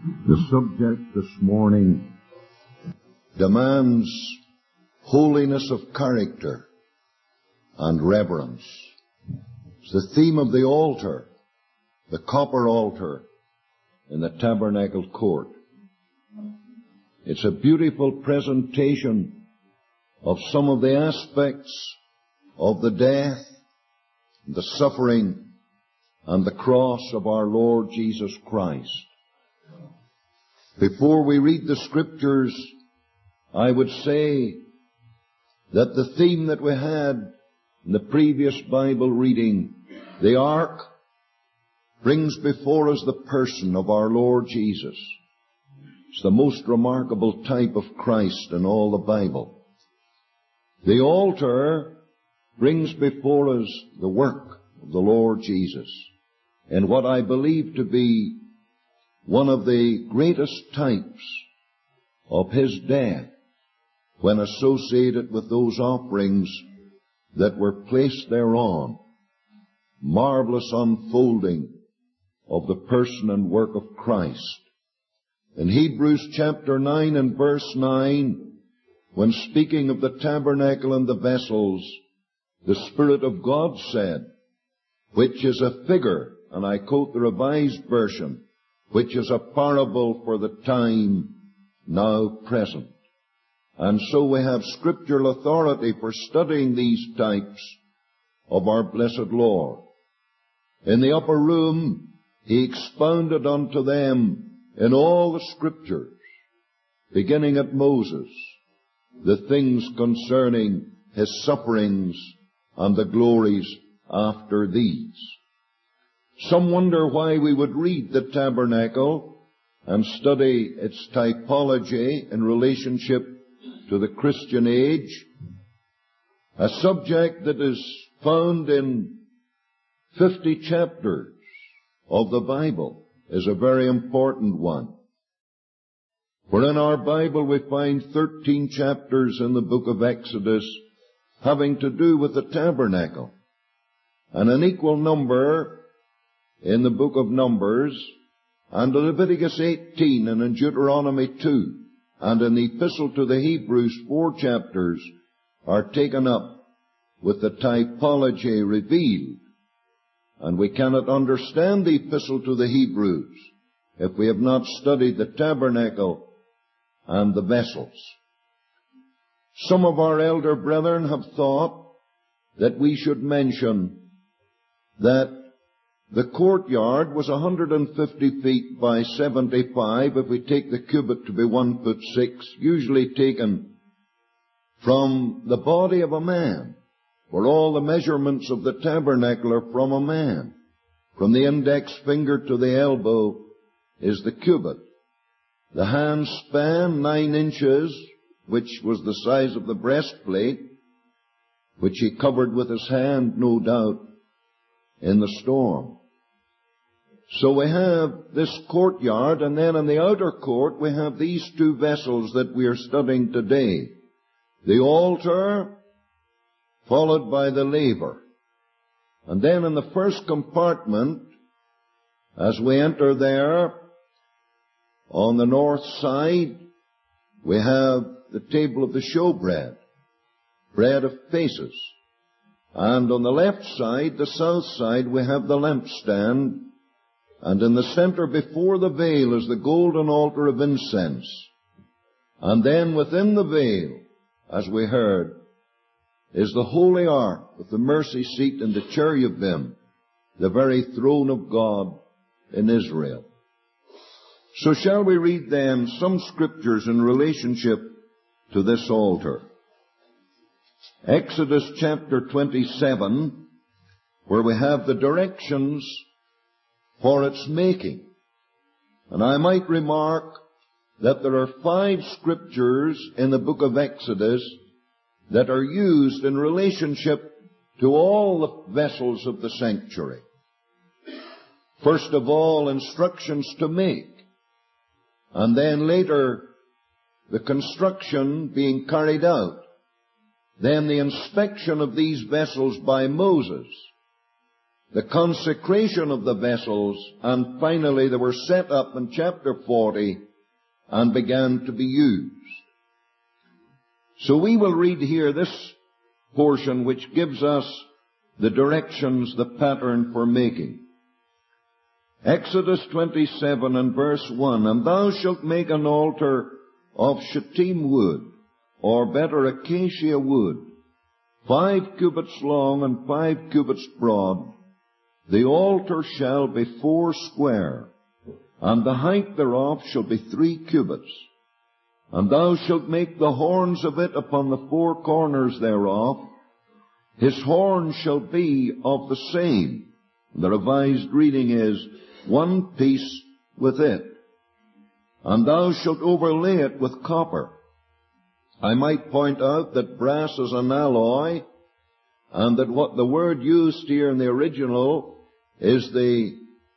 The subject this morning demands holiness of character and reverence. It's the theme of the altar, the copper altar in the tabernacle court. It's a beautiful presentation of some of the aspects of the death, the suffering, and the cross of our Lord Jesus Christ. Before we read the Scriptures, I would say that the theme that we had in the previous Bible reading, the ark, brings before us the person of our Lord Jesus. It's the most remarkable type of Christ in all the Bible. The altar brings before us the work of the Lord Jesus, and what I believe to be one of the greatest types of His death when associated with those offerings that were placed thereon. Marvelous unfolding of the person and work of Christ. In Hebrews chapter 9 and verse 9, when speaking of the tabernacle and the vessels, the Spirit of God said, which is a figure, and I quote the Revised Version, which is a parable for the time now present. And so we have scriptural authority for studying these types of our blessed Lord. In the upper room, He expounded unto them in all the Scriptures, beginning at Moses, the things concerning His sufferings and the glories after these. Some wonder why we would read the tabernacle and study its typology in relationship to the Christian age. A subject that is found in 50 chapters of the Bible is a very important one. For in our Bible we find 13 chapters in the book of Exodus having to do with the tabernacle, and an equal number in the book of Numbers, and in Leviticus 18, and in Deuteronomy 2, and in the Epistle to the Hebrews 4 chapters are taken up with the typology revealed. And we cannot understand the Epistle to the Hebrews if we have not studied the tabernacle and the vessels. Some of our elder brethren have thought that we should mention that the courtyard was 150 feet by 75, if we take the cubit to be 1 foot 6, usually taken from the body of a man, for all the measurements of the tabernacle are from a man. From the index finger to the elbow is the cubit. The hand span, 9 inches, which was the size of the breastplate, which he covered with his hand, no doubt, in the storm. So we have this courtyard, and then in the outer court we have these 2 vessels that we are studying today. The altar, followed by the laver. And then in the first compartment, as we enter there, on the north side, we have the table of the showbread, bread of faces. And on the left side, the south side, we have the lampstand. And in the center before the veil is the golden altar of incense. And then within the veil, as we heard, is the holy ark with the mercy seat and the cherubim, the very throne of God in Israel. So shall we read then some scriptures in relationship to this altar. Exodus chapter 27, where we have the directions for its making. And I might remark that there are 5 scriptures in the book of Exodus that are used in relationship to all the vessels of the sanctuary. First of all, instructions to make, and then later the construction being carried out, then the inspection of these vessels by Moses, the consecration of the vessels, and finally they were set up in chapter 40 and began to be used. So we will read here this portion which gives us the directions, the pattern for making. Exodus 27 and verse 1, And thou shalt make an altar of shittim wood, or better acacia wood, 5 cubits long and 5 cubits broad. The altar shall be 4 square, and the height thereof shall be 3 cubits. And thou shalt make the horns of it upon the 4 corners thereof. His horn shall be of the same. The Revised reading is, 1 piece with it. And thou shalt overlay it with copper. I might point out that brass is an alloy, and that what the word used here in the original is the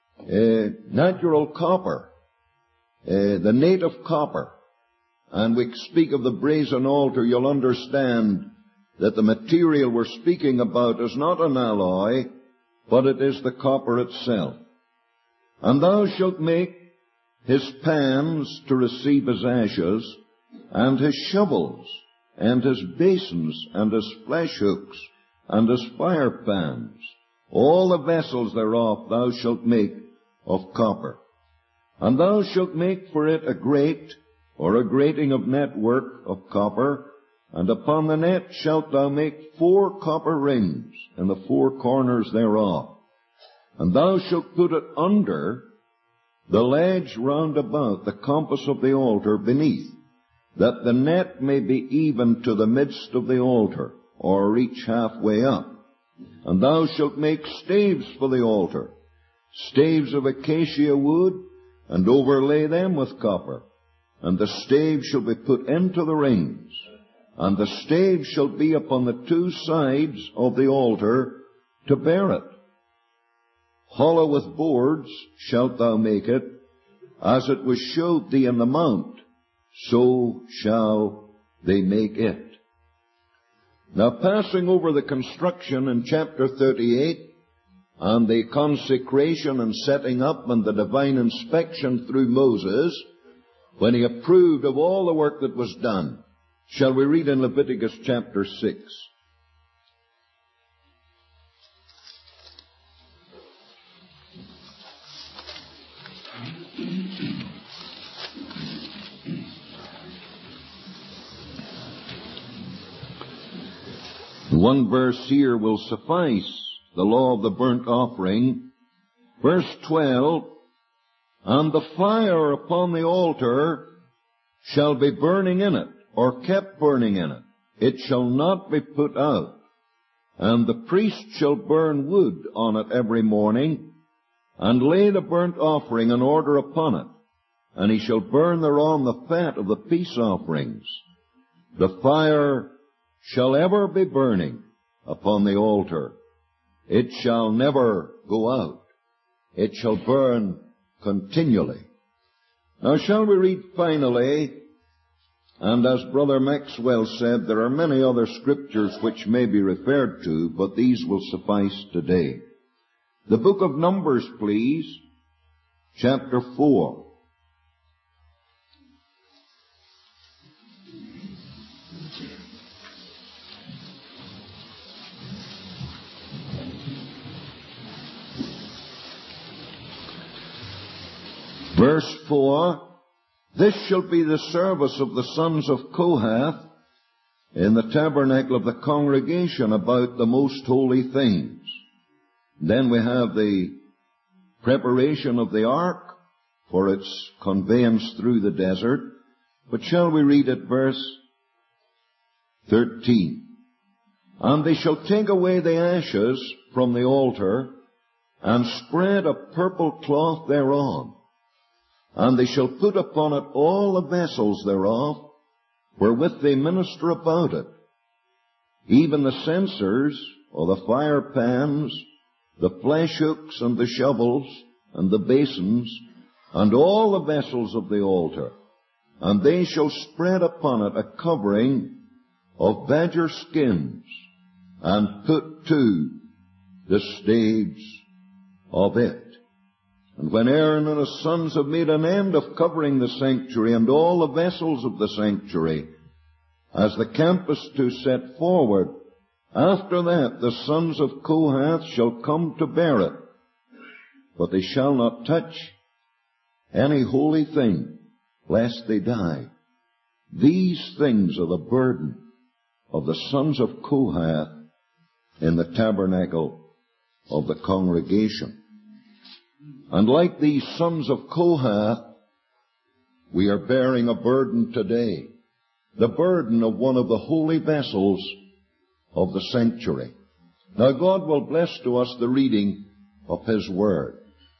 natural copper, the native copper. And we speak of the brazen altar, you'll understand that the material we're speaking about is not an alloy, but it is the copper itself. And thou shalt make his pans to receive his ashes, and his shovels, and his basins, and his flesh hooks, and his fire pans. All the vessels thereof thou shalt make of copper. And thou shalt make for it a grate, or a grating of network of copper, and upon the net shalt thou make 4 copper rings in the 4 corners thereof. And thou shalt put it under the ledge round about the compass of the altar beneath, that the net may be even to the midst of the altar, or reach halfway up. And thou shalt make staves for the altar, staves of acacia wood, and overlay them with copper. And the staves shall be put into the rings, and the staves shall be upon the 2 sides of the altar to bear it. Hollow with boards shalt thou make it, as it was showed thee in the mount, so shall they make it. Now, passing over the construction in chapter 38, and the consecration and setting up and the divine inspection through Moses, when he approved of all the work that was done, shall we read in Leviticus chapter 6. One verse here will suffice, the law of the burnt offering. Verse 12, And the fire upon the altar shall be burning in it, or kept burning in it. It shall not be put out. And the priest shall burn wood on it every morning, and lay the burnt offering in order upon it. And he shall burn thereon the fat of the peace offerings. The fire shall ever be burning upon the altar. It shall never go out. It shall burn continually. Now shall we read finally, and as Brother Maxwell said, there are many other scriptures which may be referred to, but these will suffice today. The book of Numbers, please, chapter 4. Verse 4, This shall be the service of the sons of Kohath in the tabernacle of the congregation about the most holy things. Then we have the preparation of the ark for its conveyance through the desert. But shall we read at verse 13? And they shall take away the ashes from the altar, and spread a purple cloth thereon. And they shall put upon it all the vessels thereof, wherewith they minister about it, even the censers, or the fire pans, the flesh hooks, and the shovels, and the basins, and all the vessels of the altar. And they shall spread upon it a covering of badger skins, and put to the staves of it. And when Aaron and his sons have made an end of covering the sanctuary and all the vessels of the sanctuary, as the camp is to set forward, after that the sons of Kohath shall come to bear it, but they shall not touch any holy thing, lest they die. These things are the burden of the sons of Kohath in the tabernacle of the congregation. And like these sons of Kohath, we are bearing a burden today, the burden of one of the holy vessels of the sanctuary. Now God will bless to us the reading of His Word.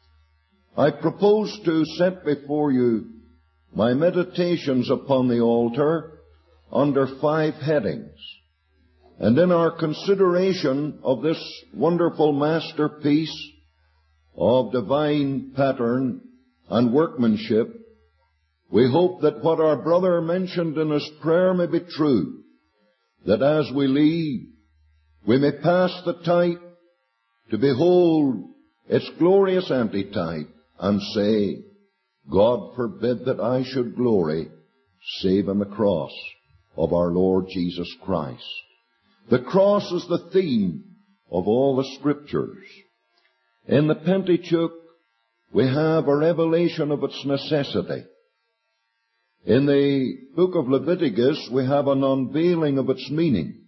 I propose to set before you my meditations upon the altar under 5 headings. And in our consideration of this wonderful masterpiece of divine pattern and workmanship, we hope that what our brother mentioned in his prayer may be true, that as we leave, we may pass the type to behold its glorious antitype and say, God forbid that I should glory save in the cross of our Lord Jesus Christ. The cross is the theme of all the Scriptures. In the Pentateuch, we have a revelation of its necessity. In the book of Leviticus, we have an unveiling of its meaning.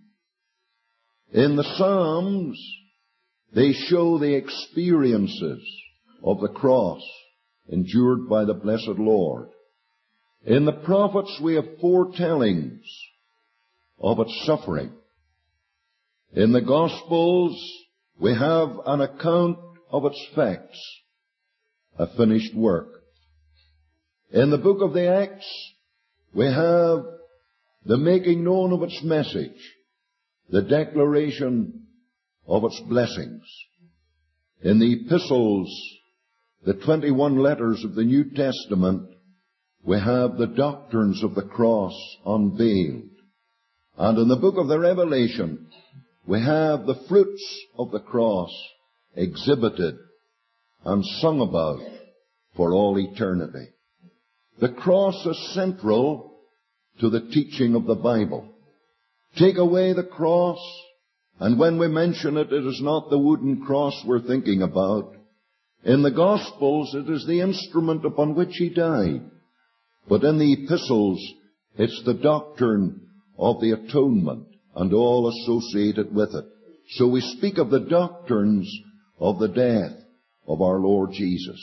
In the Psalms, they show the experiences of the cross endured by the blessed Lord. In the prophets, we have foretellings of its suffering. In the Gospels, we have an account of its facts, a finished work. In the book of the Acts, we have the making known of its message, the declaration of its blessings. In the epistles, the 21 letters of the New Testament, we have the doctrines of the cross unveiled. And in the book of the Revelation, we have the fruits of the cross exhibited and sung about for all eternity. The cross is central to the teaching of the Bible. Take away the cross, and when we mention it, it is not the wooden cross we're thinking about. In the Gospels, it is the instrument upon which He died. But in the epistles, it's the doctrine of the atonement and all associated with it. So we speak of the doctrines of the death of our Lord Jesus.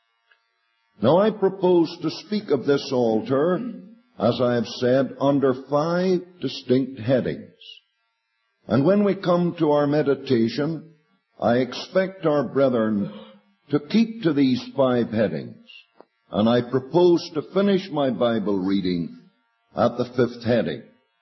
Now I propose to speak of this altar, as I have said, under 5 distinct headings. And when we come to our meditation, I expect our brethren to keep to these 5 headings. And I propose to finish my Bible reading at the 5th heading.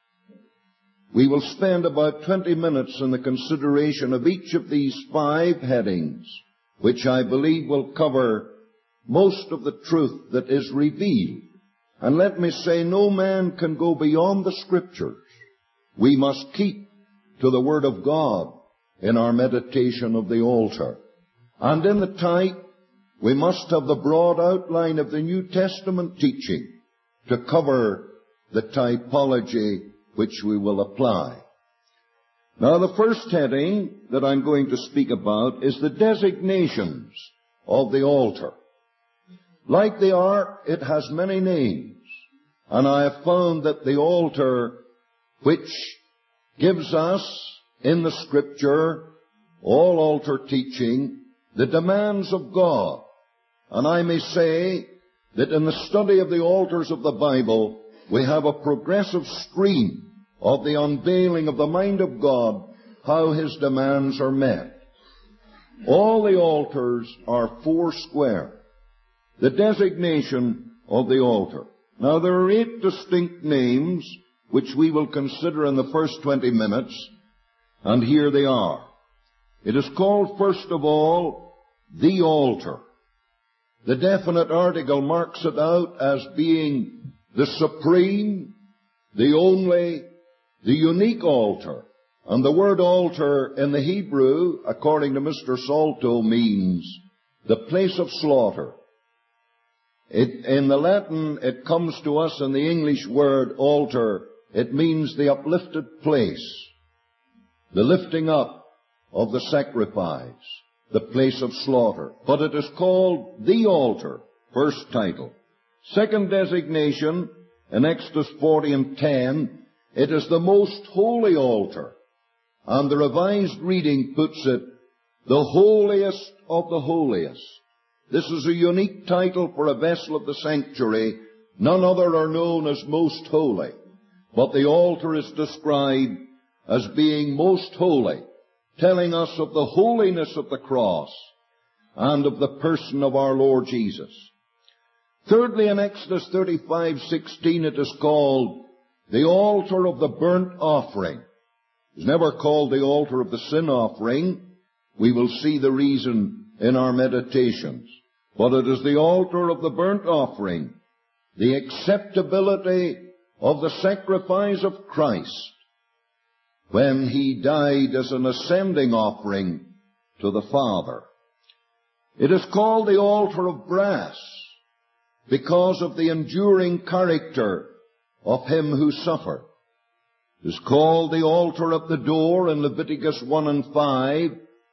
We will spend about 20 minutes in the consideration of each of these 5 headings, which I believe will cover most of the truth that is revealed. And let me say, no man can go beyond the Scriptures. We must keep to the Word of God in our meditation of the altar. And in the type, we must have the broad outline of the New Testament teaching to cover the typology which we will apply. Now, the first heading that I'm going to speak about is the designations of the altar. Like the ark, it has many names, and I have found that the altar, which gives us in the Scripture, all altar teaching, the demands of God. And I may say that in the study of the altars of the Bible, we have a progressive stream of the unveiling of the mind of God, how His demands are met. All the altars are 4 square. The designation of the altar. Now there are 8 distinct names which we will consider in the first 20 minutes, and here they are. It is called, first of all, the altar. The definite article marks it out as being the supreme, the only, the unique altar. And the word altar in the Hebrew, according to Mr. Salto, means the place of slaughter. In the Latin, it comes to us in the English word altar. It means the uplifted place, the lifting up of the sacrifice, the place of slaughter. But it is called the altar, first title. Second designation, in Exodus 40 and 10, it is the most holy altar. And the Revised Reading puts it, the holiest of the holiest. This is a unique title for a vessel of the sanctuary. None other are known as most holy. But the altar is described as being most holy, telling us of the holiness of the cross and of the person of our Lord Jesus. Thirdly, in Exodus 35:16, it is called the altar of the burnt offering. It's never called the altar of the sin offering. We will see the reason in our meditations. But it is the altar of the burnt offering, the acceptability of the sacrifice of Christ when He died as an ascending offering to the Father. It is called the altar of brass because of the enduring character of Him who suffered. It is called the altar at the door in Leviticus 1 and 5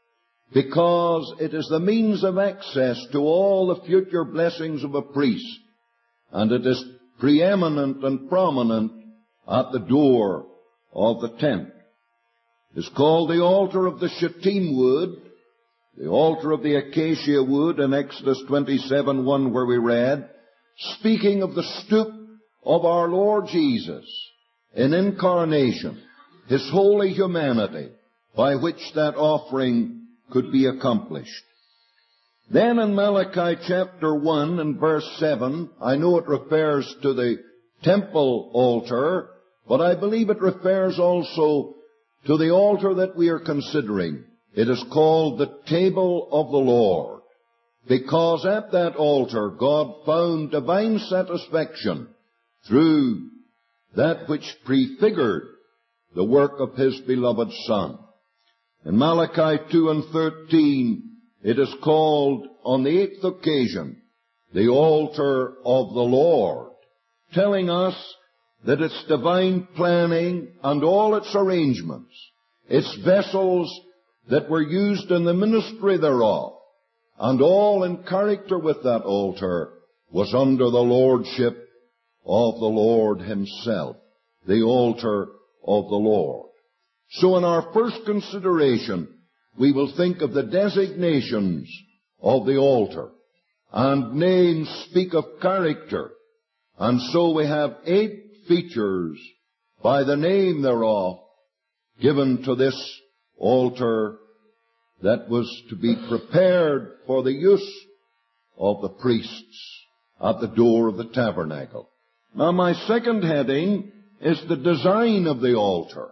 because it is the means of access to all the future blessings of a priest, and it is preeminent and prominent at the door of the tent. It is called the altar of the shittim wood, the altar of the acacia wood in Exodus 27:1, where we read, speaking of the stoop of our Lord Jesus in incarnation, His holy humanity, by which that offering could be accomplished. Then in Malachi chapter 1 and verse 7, I know it refers to the temple altar, but I believe it refers also to the altar that we are considering. It is called the table of the Lord, because at that altar God found divine satisfaction through that which prefigured the work of His beloved Son. In Malachi 2 and 13, it is called, on the 8th occasion, the altar of the Lord, telling us that its divine planning and all its arrangements, its vessels that were used in the ministry thereof, and all in character with that altar, was under the lordship of the Lord Himself, the altar of the Lord. So in our first consideration, we will think of the designations of the altar. And names speak of character. And so we have 8 features by the name thereof given to this altar that was to be prepared for the use of the priests at the door of the tabernacle. Now my second heading is the design of the altar.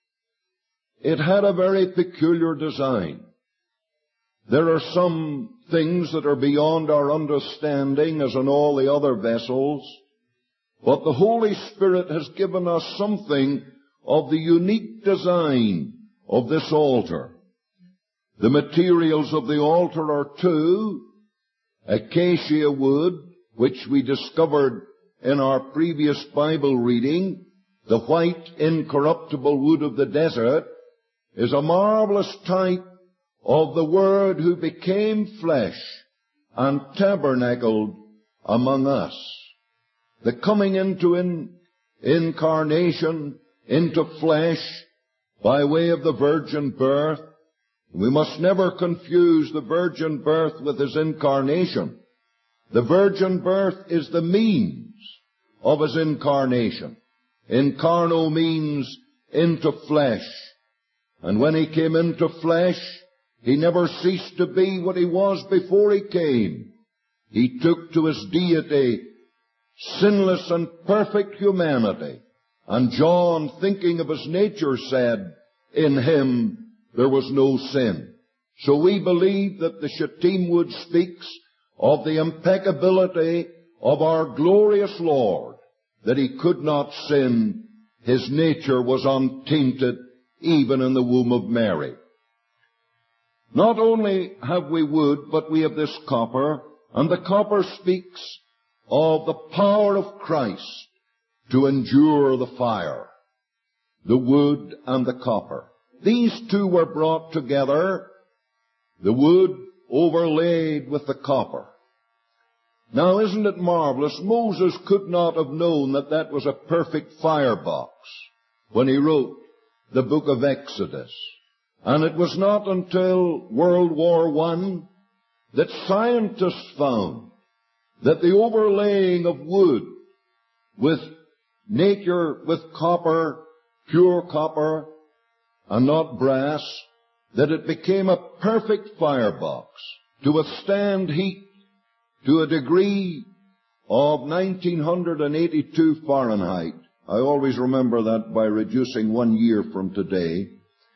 It had a very peculiar design. There are some things that are beyond our understanding, as in all the other vessels, but the Holy Spirit has given us something of the unique design of this altar. The materials of the altar are 2, acacia wood, which we discovered in our previous Bible reading. The white, incorruptible wood of the desert is a marvelous type of the Word who became flesh and tabernacled among us. The coming into incarnation, into flesh, by way of the virgin birth. We must never confuse the virgin birth with His incarnation. The virgin birth is the means of His incarnation. Incarno means into flesh. And when He came into flesh, He never ceased to be what He was before He came. He took to His deity sinless and perfect humanity. And John, thinking of His nature, said, in Him there was no sin. So we believe that the shittim wood speaks of the impeccability of our glorious Lord, that He could not sin. His nature was untainted even in the womb of Mary. Not only have we wood, but we have this copper, and the copper speaks of the power of Christ to endure the fire. The wood and the copper. These two were brought together, the wood overlaid with the copper. Now, isn't it marvelous? Moses could not have known that that was a perfect firebox when he wrote the book of Exodus. And it was not until World War I that scientists found that the overlaying of wood with copper, pure copper, and not brass, that it became a perfect firebox to withstand heat to a degree of 1982 Fahrenheit. I always remember that by reducing 1 year from today.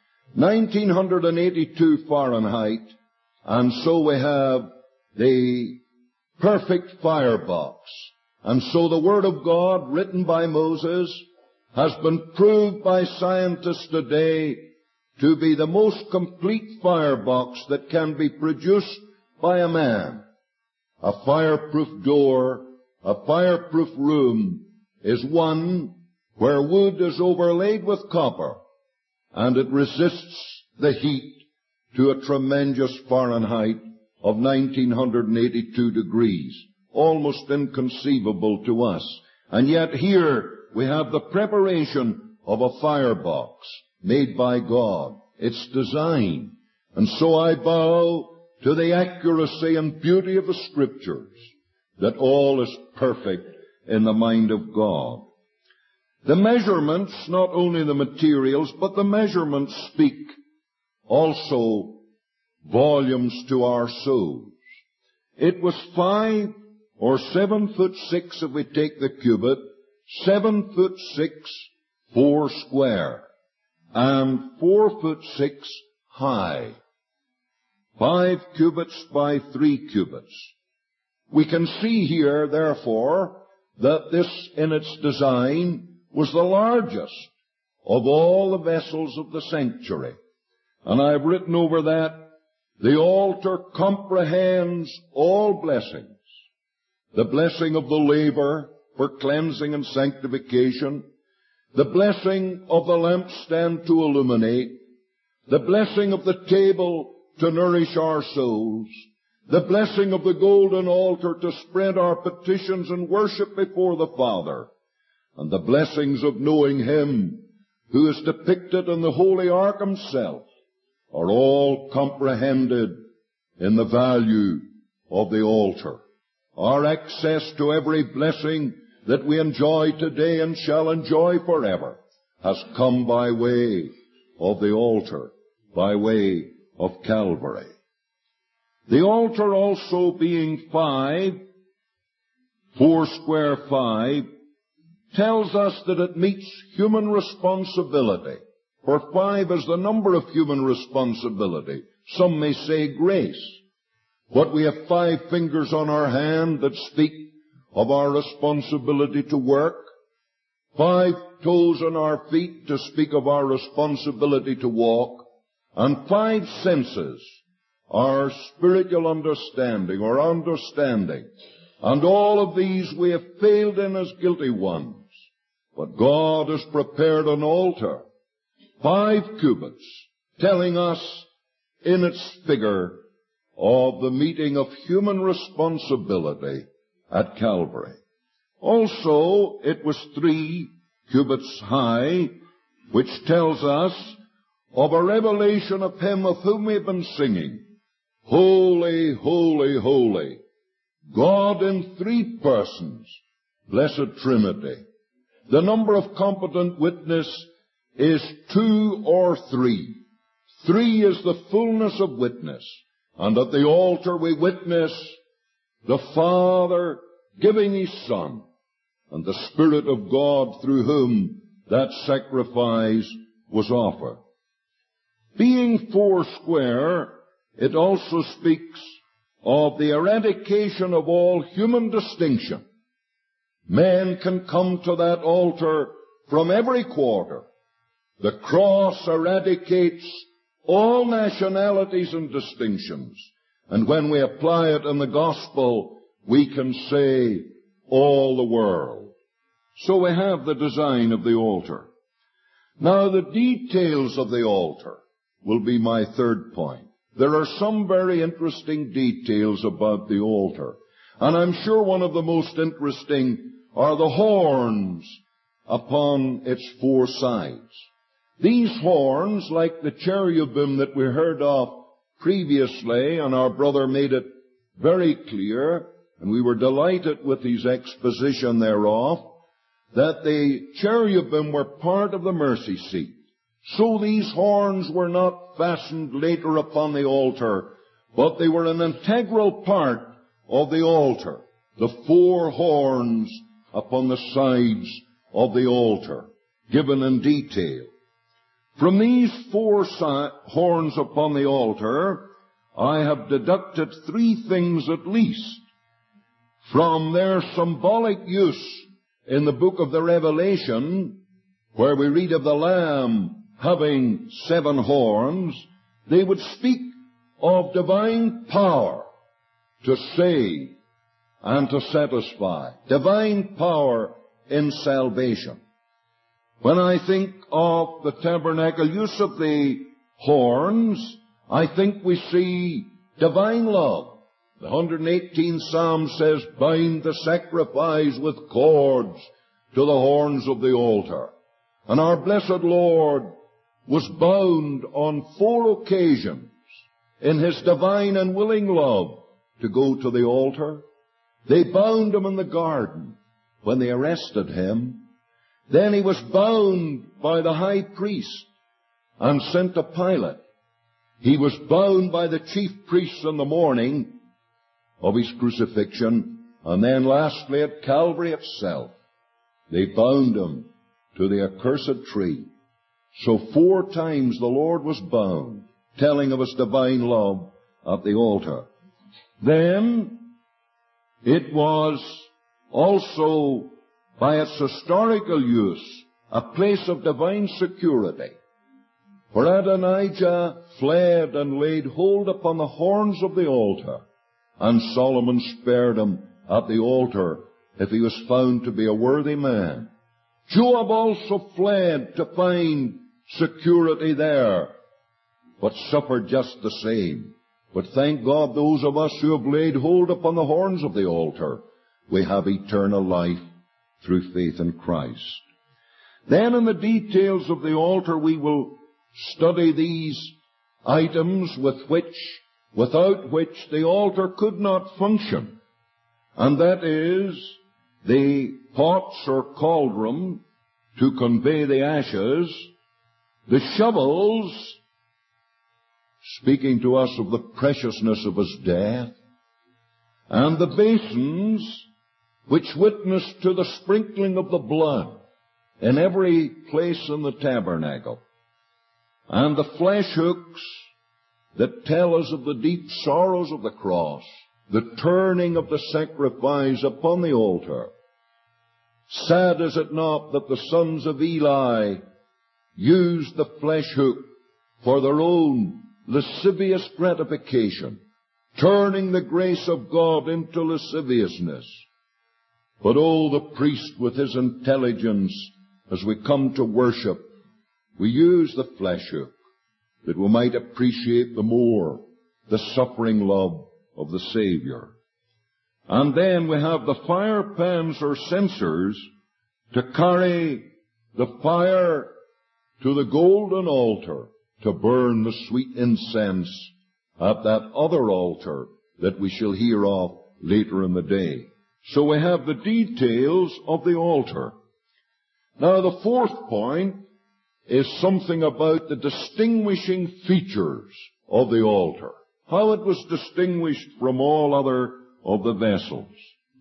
1982 Fahrenheit, and so we have the perfect firebox. And so the Word of God, written by Moses, has been proved by scientists today to be the most complete firebox that can be produced by a man. A fireproof door, a fireproof room, is one where wood is overlaid with copper, and it resists the heat to a tremendous Fahrenheit of 1982 degrees. Almost inconceivable to us. And yet here we have the preparation of a firebox made by God. Its design. And so I bow to the accuracy and beauty of the Scriptures, that all is perfect in the mind of God. The measurements, not only the materials, but the measurements speak also volumes to our souls. It was 5 or 7 foot 6 if we take the cubit, 7 foot 6, 4 square, and 4 foot 6 high. 5 cubits by 3 cubits. We can see here, therefore, that this in its design was the largest of all the vessels of the sanctuary. And I've written over that, the altar comprehends all blessings. The blessing of the laver for cleansing and sanctification, the blessing of the lampstand to illuminate, the blessing of the table to nourish our souls, the blessing of the golden altar to spread our petitions and worship before the Father, and the blessings of knowing Him who is depicted in the Holy Ark Himself, are all comprehended in the value of the altar. Our access to every blessing that we enjoy today and shall enjoy forever has come by way of the altar, by way of Calvary. The altar also being 5, 4 square 5, tells us that it meets human responsibility. For 5 is the number of human responsibility. Some may say grace. But we have 5 fingers on our hand that speak of our responsibility to work, 5 toes on our feet to speak of our responsibility to walk, and 5 senses, our spiritual understanding or understanding. And all of these we have failed in as guilty ones. But God has prepared an altar, 5 cubits, telling us in its figure of the meeting of human responsibility at Calvary. Also, it was 3 cubits high, which tells us of a revelation of Him of whom we've been singing. Holy, holy, holy, God in 3 persons, blessed Trinity. The number of competent witness is 2 or 3. 3 is the fullness of witness. And at the altar we witness the Father giving His Son, and the Spirit of God through whom that sacrifice was offered. Being 4 square, it also speaks of the eradication of all human distinction. Men can come to that altar from every quarter. The cross eradicates all nationalities and distinctions. And when we apply it in the gospel, we can say all the world. So we have the design of the altar. Now the details of the altar will be my third point. There are some very interesting details about the altar. And I'm sure one of the most interesting are the horns upon its four sides. These horns, like the cherubim that we heard of previously, and our brother made it very clear, and we were delighted with his exposition thereof, that the cherubim were part of the mercy seat. So these horns were not fastened later upon the altar, but they were an integral part of the altar. The four horns upon the sides of the altar, given in detail. From these four horns upon the altar, I have deducted three things at least from their symbolic use in the book of the Revelation, where we read of the Lamb having 7 horns. They would speak of divine power to save and to satisfy. Divine power in salvation. When I think of the tabernacle use of the horns, I think we see divine love. The 118th Psalm says, bind the sacrifice with cords to the horns of the altar. And our blessed Lord was bound on 4 occasions in His divine and willing love to go to the altar. They bound Him in the garden when they arrested Him. Then He was bound by the high priest and sent to Pilate. He was bound by the chief priests in the morning of His crucifixion. And then lastly at Calvary itself, they bound Him to the accursed tree. So 4 times the Lord was bound, telling of His divine love at the altar. Then it was also, by its historical use, a place of divine security. For Adonijah fled and laid hold upon the horns of the altar, and Solomon spared him at the altar if he was found to be a worthy man. Joab also fled to find security there, but suffered just the same. But thank God, those of us who have laid hold upon the horns of the altar, we have eternal life through faith in Christ. Then in the details of the altar we will study these items without which the altar could not function. And that is the pots or cauldron to convey the ashes, the shovels, speaking to us of the preciousness of His death, and the basins which witnessed to the sprinkling of the blood in every place in the tabernacle, and the flesh hooks that tell us of the deep sorrows of the cross, the turning of the sacrifice upon the altar. Sad is it not that the sons of Eli used the flesh hook for their own lascivious gratification, turning the grace of God into lasciviousness. But oh, the priest with his intelligence, as we come to worship, we use the flesh hook that we might appreciate the more the suffering love of the Savior. And then we have the fire pans or censers to carry the fire to the golden altar to burn the sweet incense at that other altar that we shall hear of later in the day. So we have the details of the altar. Now the fourth point is something about the distinguishing features of the altar. How it was distinguished from all other of the vessels.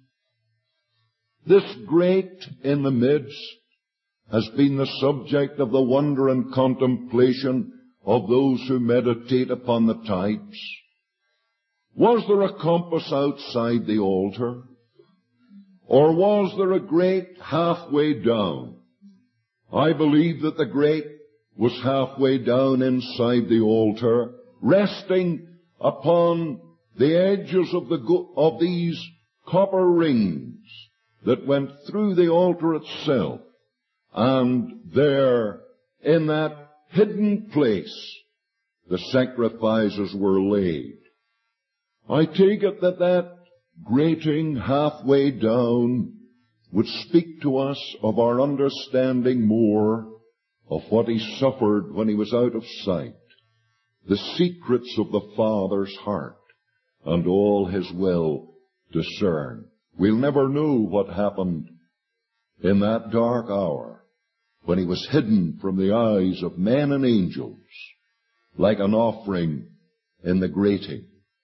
This grate in the midst has been the subject of the wonder and contemplation of those who meditate upon the types. Was there a compass outside the altar? Or was there a grate halfway down? I believe that the grate was halfway down inside the altar, resting upon the edges of these copper rings that went through the altar itself. And there, in that hidden place, the sacrifices were laid. I take it that grating halfway down would speak to us of our understanding more of what he suffered when he was out of sight, the secrets of the Father's heart, and all his will discern. We'll never know what happened in that dark hour when he was hidden from the eyes of men and angels like an offering in the grating.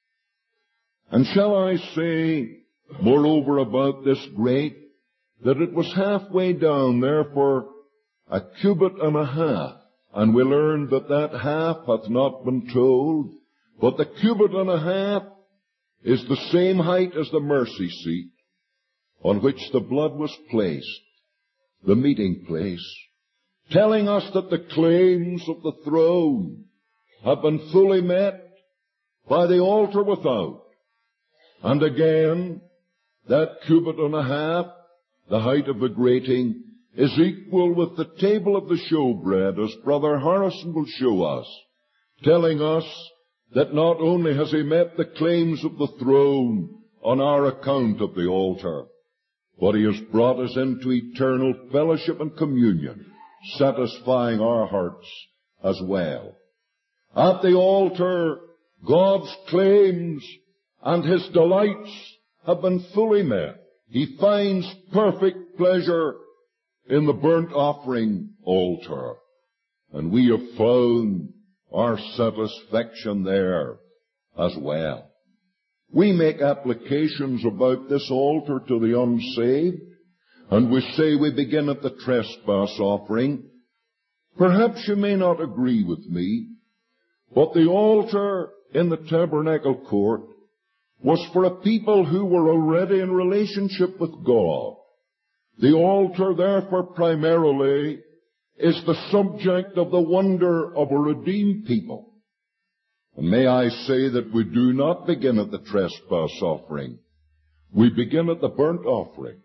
And shall I say, moreover, about this grate, that it was halfway down there for a cubit and a half, and we learned that half hath not been told, but the cubit and a half is the same height as the mercy seat on which the blood was placed, the meeting place, telling us that the claims of the throne have been fully met by the altar without. And again, that cubit and a half, the height of the grating, is equal with the table of the showbread, as Brother Harrison will show us, telling us that not only has he met the claims of the throne on our account of the altar, but he has brought us into eternal fellowship and communion, satisfying our hearts as well. At the altar, God's claims and his delights have been fully met. He finds perfect pleasure in the burnt offering altar, and we have found our satisfaction there as well. We make applications about this altar to the unsaved, and we say we begin at the trespass offering. Perhaps you may not agree with me, but the altar in the tabernacle court was for a people who were already in relationship with God. The altar, therefore, primarily is the subject of the wonder of a redeemed people. And may I say that we do not begin at the trespass offering. We begin at the burnt offering.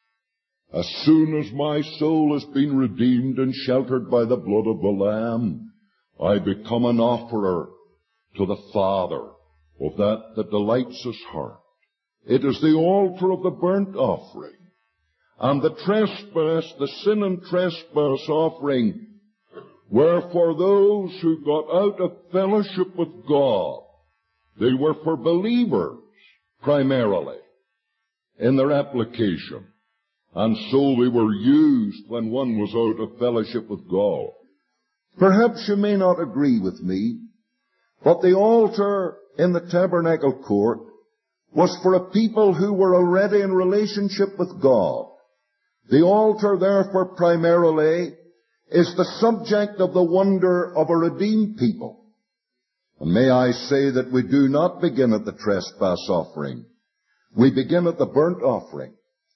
As soon as my soul has been redeemed and sheltered by the blood of the Lamb, I become an offerer to the Father of that delights his heart. It is the altar of the burnt offering. And the trespass, the sin and trespass offering, were for those who got out of fellowship with God. They were for believers, primarily, in their application. And so they were used when one was out of fellowship with God. Perhaps you may not agree with me, but the altar in the tabernacle court was for a people who were already in relationship with God. The altar, therefore, primarily is the subject of the wonder of a redeemed people. And may I say that we do not begin at the trespass offering. We begin at the burnt offering.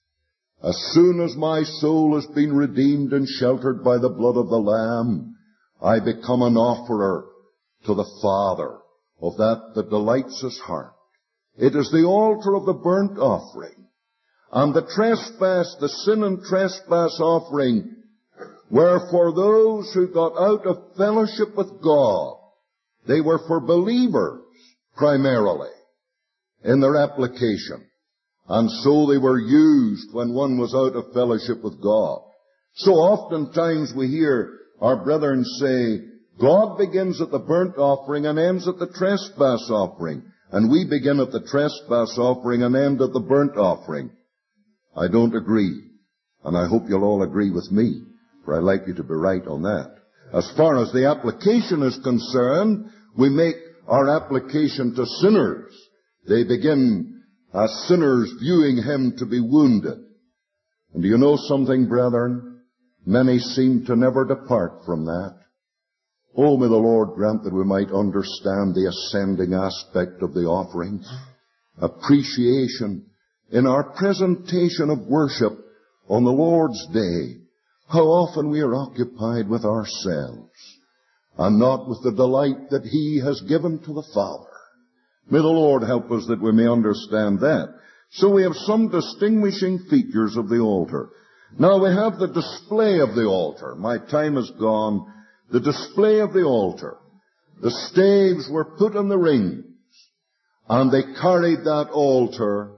As soon as my soul has been redeemed and sheltered by the blood of the Lamb, I become an offerer to the Father of that delights his heart. It is the altar of the burnt offering. And the trespass, the sin and trespass offering, were for those who got out of fellowship with God. They were for believers, primarily, in their application. And so they were used when one was out of fellowship with God. So oftentimes we hear our brethren say, God begins at the burnt offering and ends at the trespass offering. And we begin at the trespass offering and end at the burnt offering. I don't agree. And I hope you'll all agree with me, for I'd like you to be right on that. As far as the application is concerned, we make our application to sinners. They begin as sinners viewing him to be wounded. And do you know something, brethren? Many seem to never depart from that. Oh, may the Lord grant that we might understand the ascending aspect of the offering. Appreciation in our presentation of worship on the Lord's Day. How often we are occupied with ourselves. and not with the delight that He has given to the Father. May the Lord help us that we may understand that. So we have some distinguishing features of the altar. Now we have the display of the altar. My time is gone. The display of the altar. The staves were put in the rings, and they carried that altar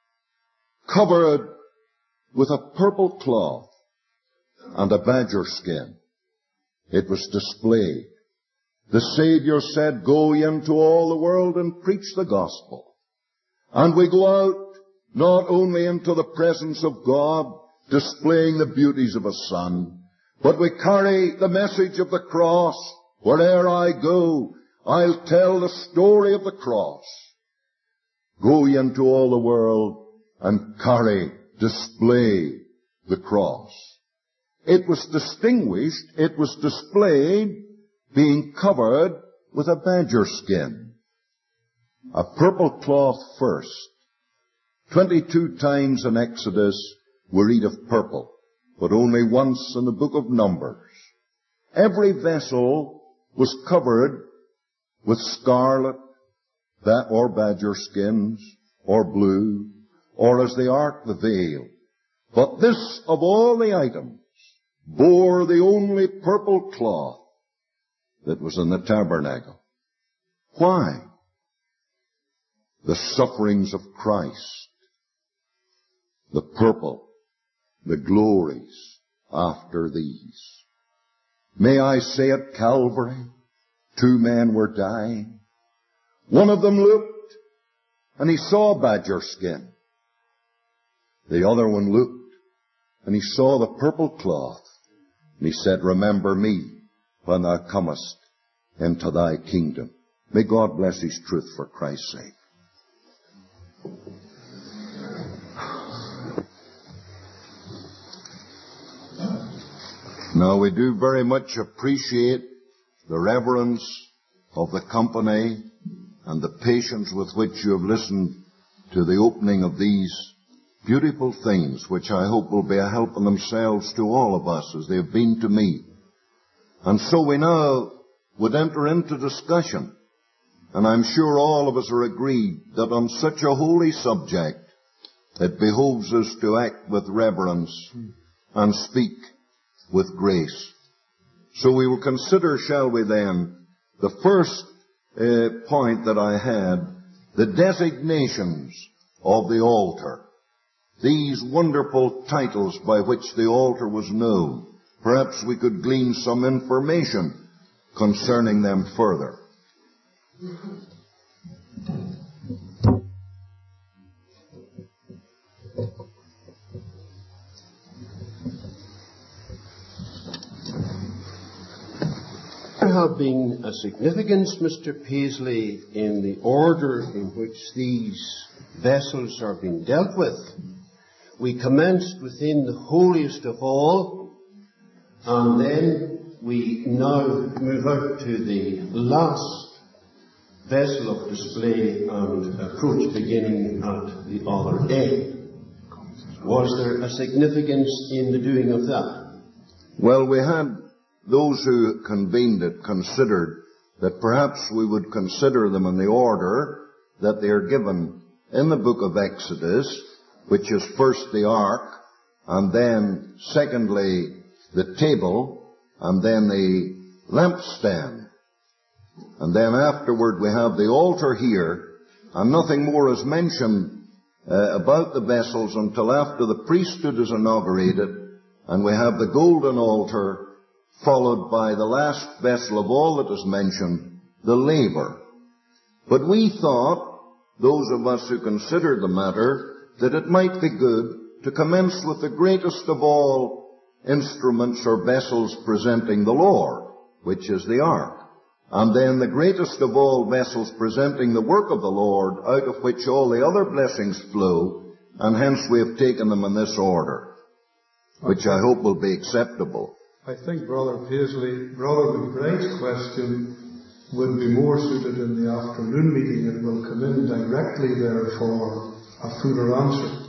covered with a purple cloth and a badger skin. It was displayed. The Savior said, "Go ye into all the world and preach the gospel." And we go out not only into the presence of God, displaying the beauties of a Son, but we carry the message of the cross. Where'er I go, I'll tell the story of the cross. Go ye into all the world and display the cross. It was distinguished, it was displayed, being covered with a badger skin. A purple cloth first. 22 times in Exodus we read of purple, but only once in the book of Numbers. Every vessel was covered with scarlet, or badger skins, or blue, or as the ark, the veil. But this, of all the items, bore the only purple cloth that was in the tabernacle. Why? The sufferings of Christ, the purple, the glories after these. May I say at Calvary, 2 men were dying. One of them looked, and he saw badger skin. The other one looked, and he saw the purple cloth, and he said, "Remember me when thou comest into thy kingdom." May God bless His truth for Christ's sake. Now we do very much appreciate the reverence of the company and the patience with which you have listened to the opening of these beautiful things, which I hope will be a help in themselves to all of us as they have been to me. And so we now would enter into discussion, and I'm sure all of us are agreed that on such a holy subject it behoves us to act with reverence and speak with grace. So we will consider, shall we then, the first point that I had, the designations of the altar. These wonderful titles by which the altar was known. Perhaps we could glean some information concerning them further. There have been a significance, Mr. Paisley, in the order in which these vessels are being dealt with. We commenced within the holiest of all, and then we now move out to the last vessel of display and approach beginning at the other end. Was there a significance in the doing of that? Well, we had those who convened it considered that perhaps we would consider them in the order that they are given in the book of Exodus, which is first the ark, and then secondly the table, and then the lampstand. And then afterward we have the altar here, and nothing more is mentioned about the vessels until after the priesthood is inaugurated, and we have the golden altar, followed by the last vessel of all that is mentioned, the laver. But we thought, those of us who considered the matter, that it might be good to commence with the greatest of all instruments or vessels presenting the Lord, which is the ark. And then the greatest of all vessels presenting the work of the Lord, out of which all the other blessings flow, and hence we have taken them in this order, which I hope will be acceptable. I think, Brother Paisley, Brother McBride's question would be more suited in the afternoon meeting. It will come in directly there for a fuller answer.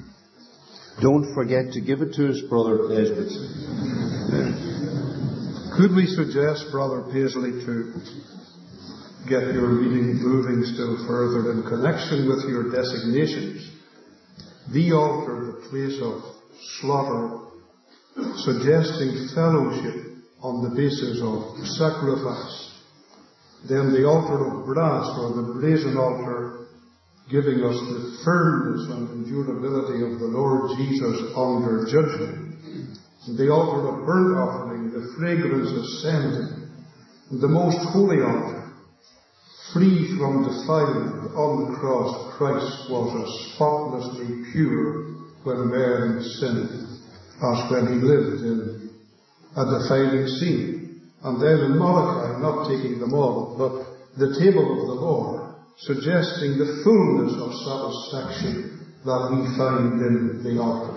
Don't forget to give it to us, Brother Nesbitt. Could we suggest, Brother Paisley, to get your meeting moving still further in connection with your designations? The altar, the place of slaughter, suggesting fellowship on the basis of sacrifice. Then the altar of brass, or the brazen altar, giving us the firmness and endurability of the Lord Jesus under judgment. The altar of burnt offering, the fragrance ascending. The most holy altar, free from defilement. On the cross, Christ was as spotlessly pure when Mary sinned as when he lived in a defiling sin. And then in Malachi, not taking them all, but the table of the Lord, suggesting the fullness of satisfaction that we find in the altar.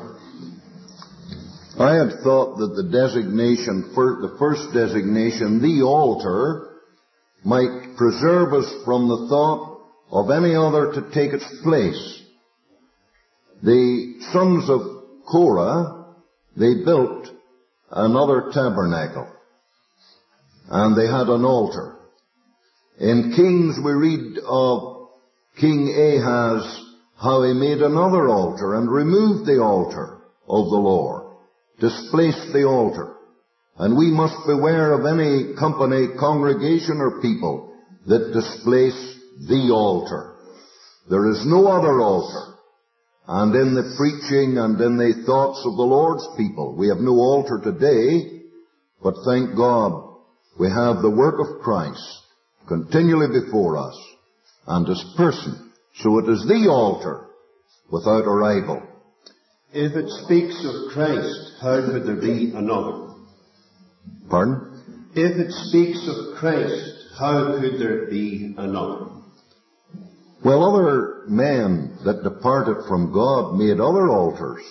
I had thought that the designation, the first designation, the altar, might preserve us from the thought of any other to take its place. The sons of Korah, they built another tabernacle, and they had an altar. In Kings we read of King Ahaz, how he made another altar and removed the altar of the Lord, displaced the altar. And we must beware of any company, congregation, or people that displace the altar. There is no other altar. And in the preaching and in the thoughts of the Lord's people, we have no altar today, but thank God we have the work of Christ continually before us and His person. So it is the altar without a rival. If it speaks of Christ, how could there be another? Pardon? If it speaks of Christ, how could there be another? Well, other men that departed from God made other altars.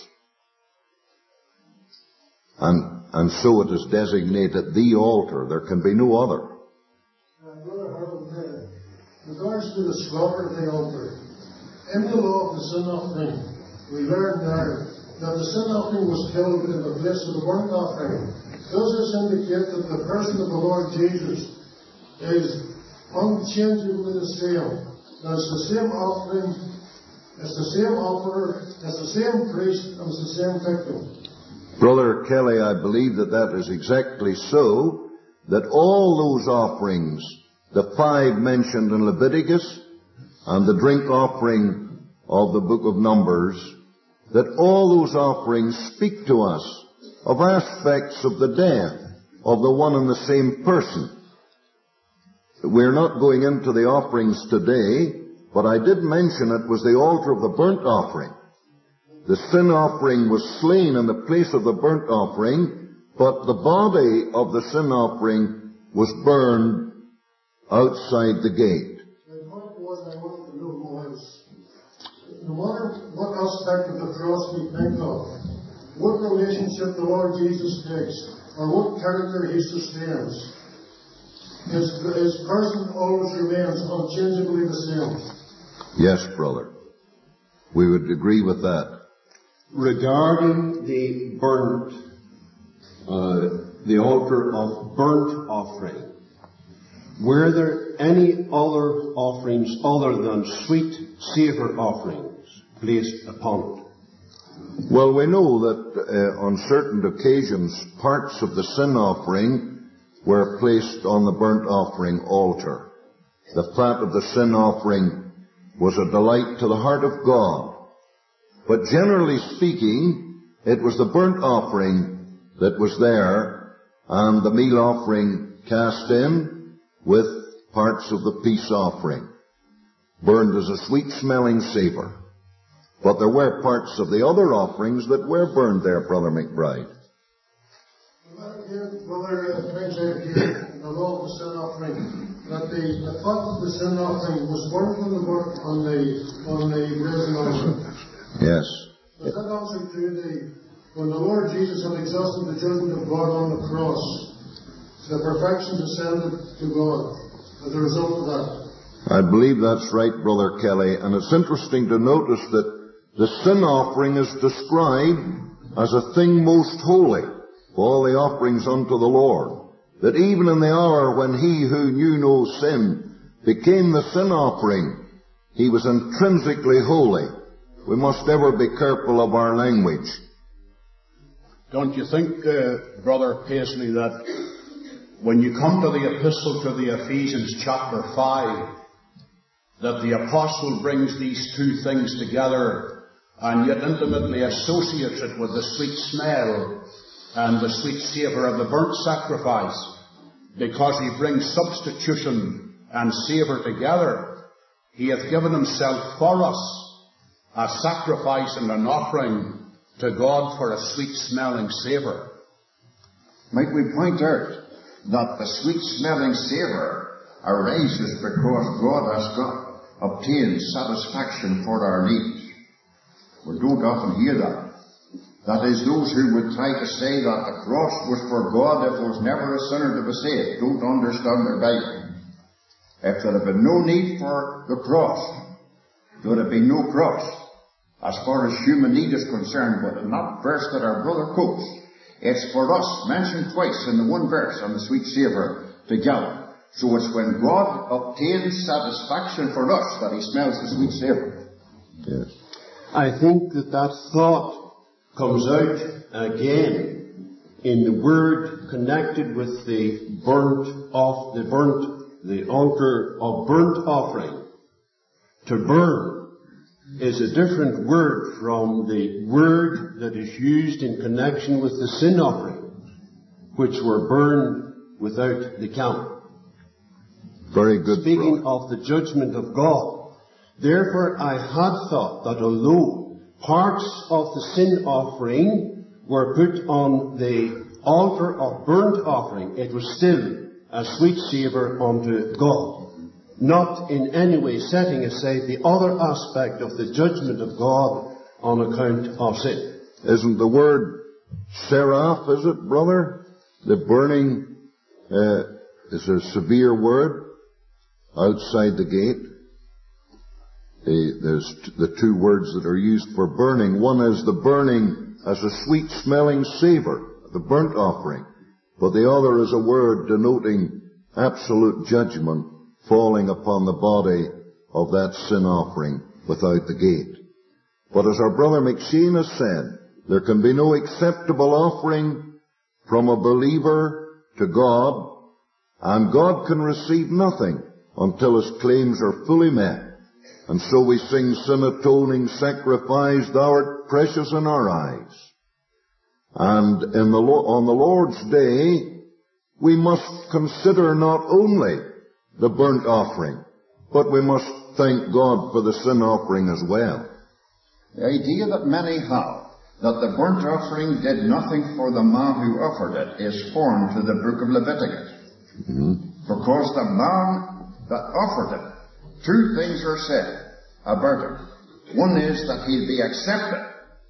And so it is designated the altar. There can be no other. Brother Harold, in regards to the slaughter of the altar, in the law of the sin offering, we learn there that the sin offering was killed in the place of the burnt offering. Does this indicate that the person of the Lord Jesus is unchangeably the same? That it's the same offering, it's the same offerer, it's the same priest, and it's the same victim? Brother Kelly, I believe that is exactly so, that all those offerings, the 5 mentioned in Leviticus, and the drink offering of the book of Numbers, that all those offerings speak to us of aspects of the death of the one and the same person. We're not going into the offerings today, but I did mention it was the altar of the burnt offering. The sin offering was slain in the place of the burnt offering, but the body of the sin offering was burned outside the gate. The point was, I wanted to know was, no matter what aspect of the cross we think of, what relationship the Lord Jesus takes, or what character He sustains, His person always remains unchangeably the same. Yes, brother. We would agree with that. Regarding the the altar of burnt offering, were there any other offerings other than sweet savor offerings placed upon it? Well, we know that on certain occasions, parts of the sin offering were placed on the burnt offering altar. The fat of the sin offering was a delight to the heart of God. But generally speaking, it was the burnt offering that was there, and the meal offering cast in with parts of the peace offering, burned as a sweet-smelling savor. But there were parts of the other offerings that were burned there, Brother McBride. Brother Prince, here, in the law of the sin offering, that the fat of the sin offering was burnt on the brazen altar. Yes. Does that answer to when the Lord Jesus had exhausted the judgment of God on the cross, the perfection descended to God as a result of that? I believe that's right, Brother Kelly, and it's interesting to notice that the sin offering is described as a thing most holy, of all the offerings unto the Lord. that even in the hour when he who knew no sin became the sin offering, he was intrinsically holy. We must ever be careful of our language. Don't you think, Brother Paisley, that when you come to the epistle to the Ephesians chapter 5, that the apostle brings these two things together and yet intimately associates it with the sweet smell and the sweet savour of the burnt sacrifice, because he brings substitution and savour together. He hath given himself for us, a sacrifice and an offering to God for a sweet-smelling savour. Might we point out that the sweet-smelling savour arises because God has obtained satisfaction for our needs. We don't often hear that. That is, those who would try to say that the cross was for God if there was never a sinner to be saved don't understand their Bible. If there had been no need for the cross, there would have been no cross as far as human need is concerned. But in that verse that our brother quotes, it's for us, mentioned twice in the one verse on the sweet savour together. So it's when God obtains satisfaction for us that he smells the sweet savour. Yes. I think that thought comes out again in the word connected with the altar of burnt offering. To burn is a different word from the word that is used in connection with the sin offering, which were burned without the camp. Very good. Speaking of the judgment of God. Therefore, I had thought that although parts of the sin offering were put on the altar of burnt offering, it was still a sweet savour unto God, not in any way setting aside the other aspect of the judgment of God on account of sin. Isn't the word seraph, is it, brother? The burning is a severe word outside the gate. There's the two words that are used for burning. One is the burning as a sweet-smelling savour, the burnt offering. But the other is a word denoting absolute judgment falling upon the body of that sin offering without the gate. But as our brother McShane has said, there can be no acceptable offering from a believer to God, and God can receive nothing until his claims are fully met. And so we sing, sin-atoning sacrifice, thou art precious in our eyes. And on the Lord's day, we must consider not only the burnt offering, but we must thank God for the sin offering as well. The idea that many have, that the burnt offering did nothing for the man who offered it, is foreign to the book of Leviticus. Because the man that offered it, two things are said about it. One is that he'll be accepted,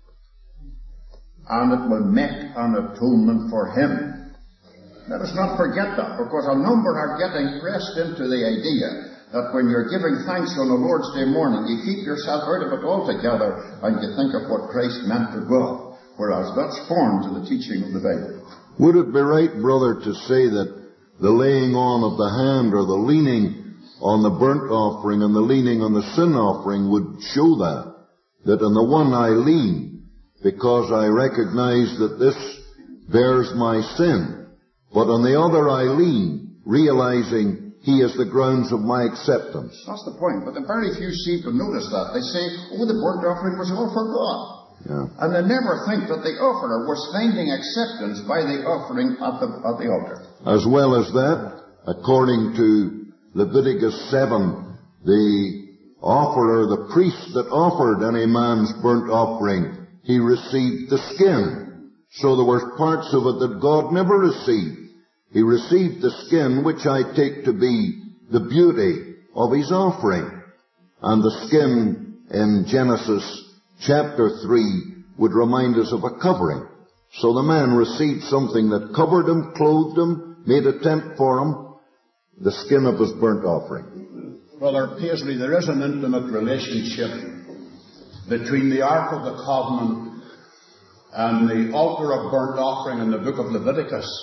and it will make an atonement for him. Let us not forget that, because a number are getting pressed into the idea that when you're giving thanks on the Lord's Day morning, you keep yourself out of it altogether and you think of what Christ meant to God, whereas that's foreign to the teaching of the Bible. Would it be right, brother, to say that the laying on of the hand or the leaning on the burnt offering and the leaning on the sin offering would show that in the one I lean because I recognize that this bears my sin, but on the other I lean, realizing he is the grounds of my acceptance. That's the point, but very few seem to notice that. They say, oh, the burnt offering was all for God. Yeah. And they never think that the offerer was finding acceptance by the offering at the altar. As well as that, according to Leviticus 7, the offerer, the priest that offered any man's burnt offering, he received the skin. So there were parts of it that God never received. He received the skin, which I take to be the beauty of his offering. And the skin in Genesis chapter 3 would remind us of a covering. So the man received something that covered him, clothed him, made a tent for him, the skin of his burnt offering. Brother Paisley, there is an intimate relationship between the Ark of the Covenant and the altar of burnt offering in the book of Leviticus.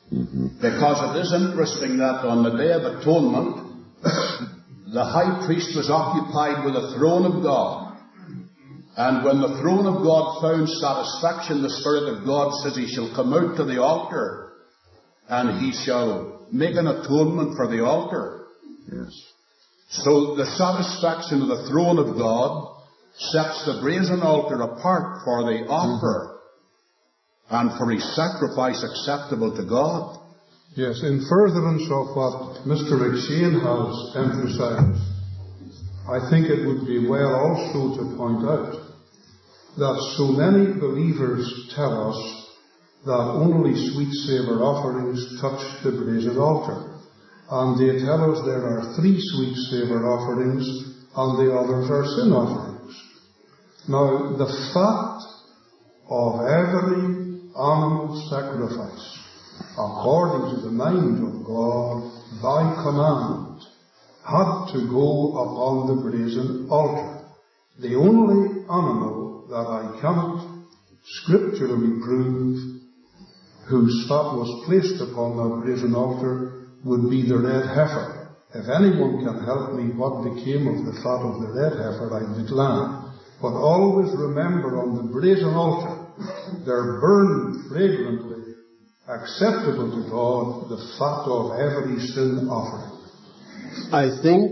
Because it is interesting that on the Day of Atonement, the high priest was occupied with the throne of God. And when the throne of God found satisfaction, the Spirit of God says he shall come out to the altar and he shall make an atonement for the altar. Yes. So the satisfaction of the throne of God sets the brazen altar apart for the offer and for his sacrifice acceptable to God. Yes, in furtherance of what Mr. McShane has emphasized, I think it would be well also to point out that so many believers tell us that only sweet savour offerings touch the brazen altar. And they tell us there are 3 sweet savour offerings and the others are sin offerings. Now, the fact of every animal sacrifice, according to the mind of God, by command, had to go upon the brazen altar. The only animal that I cannot scripturally prove whose fat was placed upon that brazen altar would be the red heifer. If anyone can help me what became of the fat of the red heifer, I'd be glad. But always remember, on the brazen altar, there burned fragrantly, acceptable to God, the fat of every sin offering. I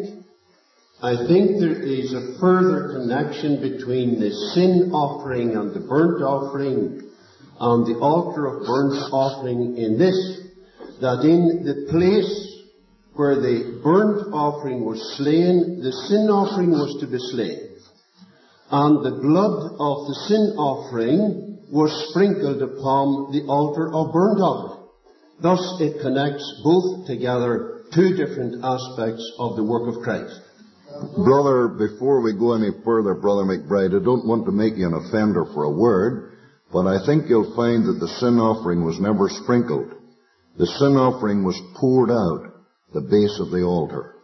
think there is a further connection between the sin offering and the burnt offering and the altar of burnt offering in this, that in the place where the burnt offering was slain, the sin offering was to be slain. And the blood of the sin offering was sprinkled upon the altar of burnt offering. Thus it connects both together, 2 different aspects of the work of Christ. Brother, before we go any further, Brother McBride, I don't want to make you an offender for a word, but I think you'll find that the sin offering was never sprinkled. The sin offering was poured out the base of the altar.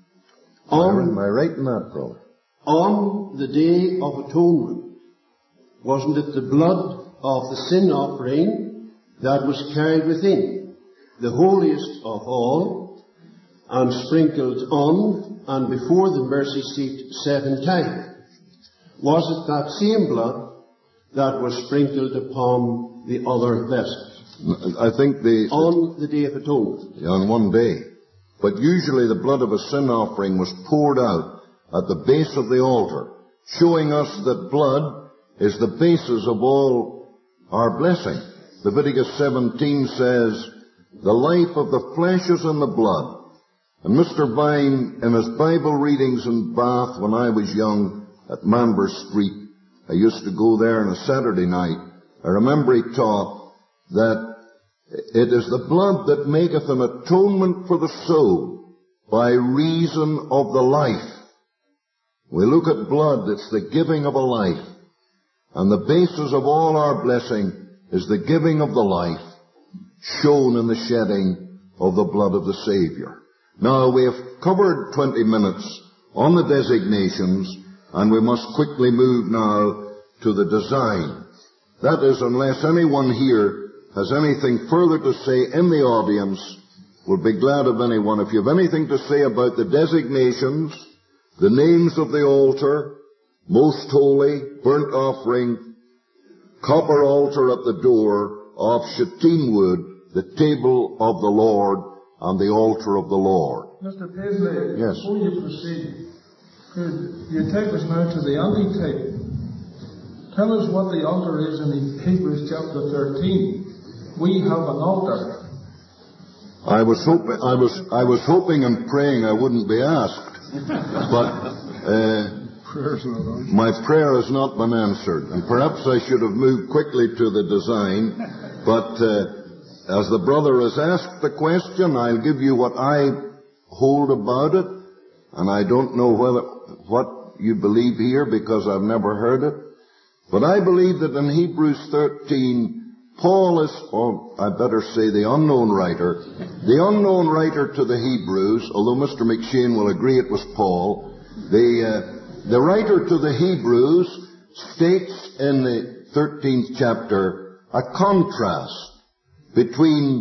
Am I right in that, brother? On the Day of Atonement, wasn't it the blood of the sin offering that was carried within the holiest of all and sprinkled on and before the mercy seat 7 times? Was it that same blood that was sprinkled upon the other vessels? I think on the Day of Atonement. On one day. But usually the blood of a sin offering was poured out at the base of the altar, showing us that blood is the basis of all our blessing. Leviticus 17 says, the life of the flesh is in the blood. And Mr. Vine, in his Bible readings in Bath when I was young at Manver Street, I used to go there on a Saturday night. I remember he taught that it is the blood that maketh an atonement for the soul by reason of the life. We look at blood, it's the giving of a life. And the basis of all our blessing is the giving of the life shown in the shedding of the blood of the Savior. Now, we have covered 20 minutes on the designations, and we must quickly move now to the design. That is, unless anyone here has anything further to say in the audience, we'll be glad of anyone. If you have anything to say about the designations, the names of the altar, most holy, burnt offering, copper altar at the door of Shittim wood, the table of the Lord, and the altar of the Lord. Mr. Paisley, yes. Before you proceed, could you take us now to the antitype? Tell us what the altar is in Hebrews chapter 13. We have an altar. I was hoping and praying I wouldn't be asked, but my prayer has not been answered, and perhaps I should have moved quickly to the design. But as the brother has asked the question, I'll give you what I hold about it, and I don't know what you believe here because I've never heard it. But I believe that in Hebrews 13, Paul is, or I better say the unknown writer to the Hebrews, although Mr. McShane will agree it was Paul, the writer to the Hebrews states in the 13th chapter a contrast between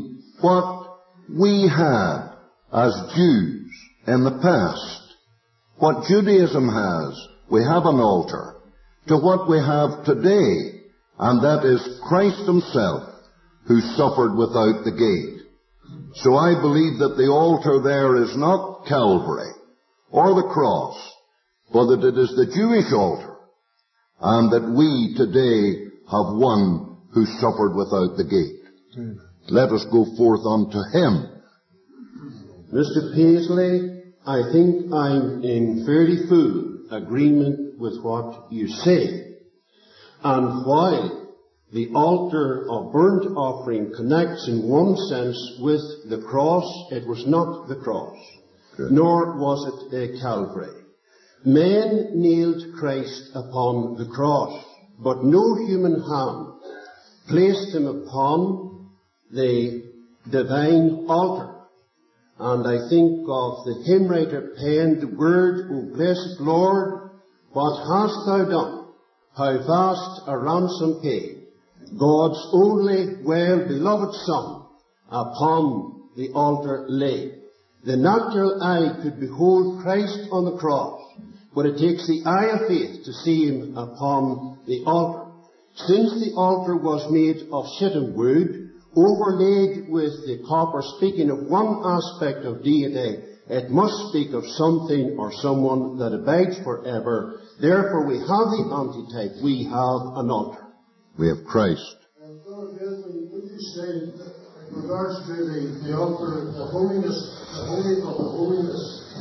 what we had as Jews in the past, what Judaism has, we have an altar, to what we have today, and that is Christ himself, who suffered without the gate. So I believe that the altar there is not Calvary or the cross, but that it is the Jewish altar, and that we today have one who suffered without the gate. Let us go forth unto him. Mr. Paisley, I think I'm in fairly full agreement with what you say. And while the altar of burnt offering connects in one sense with the cross, it was not the cross, nor was it a Calvary. Men nailed Christ upon the cross, but no human hand placed him upon the divine altar. And I think of the hymn writer penned the word, O blessed Lord, what hast thou done? How vast a ransom paid, God's only well-beloved Son upon the altar laid. The natural eye could behold Christ on the cross, but it takes the eye of faith to see him upon the altar. Since the altar was made of shittim wood, overlaid with the copper, speaking of one aspect of deity, it must speak of something or someone that abides forever. Therefore we have the antitype, we have an altar. We have Christ. And Brother Paisley, would you say, in regards to the altar, the holiness, the holy of the holiness,